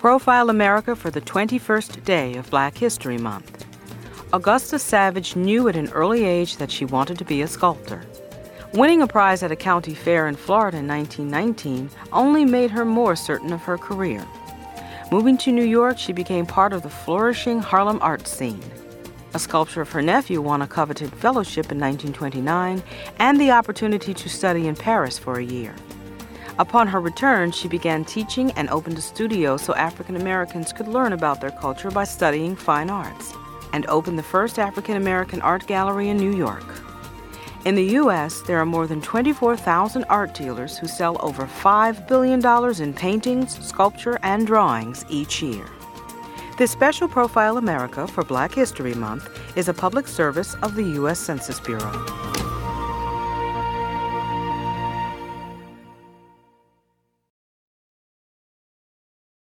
Profile America for the 21st day of Black History Month. Augusta Savage knew at an early age that she wanted to be a sculptor. Winning a prize at a county fair in Florida in 1919 only made her more certain of her career. Moving to New York, she became part of the flourishing Harlem art scene. A sculpture of her nephew won a coveted fellowship in 1929 and the opportunity to study in Paris for a year. Upon her return, she began teaching and opened a studio so African Americans could learn about their culture by studying fine arts, and opened the first African American art gallery in New York. In the U.S., there are more than 24,000 art dealers who sell over $5 billion in paintings, sculpture, and drawings each year. This special Profile America for Black History Month is a public service of the U.S. Census Bureau.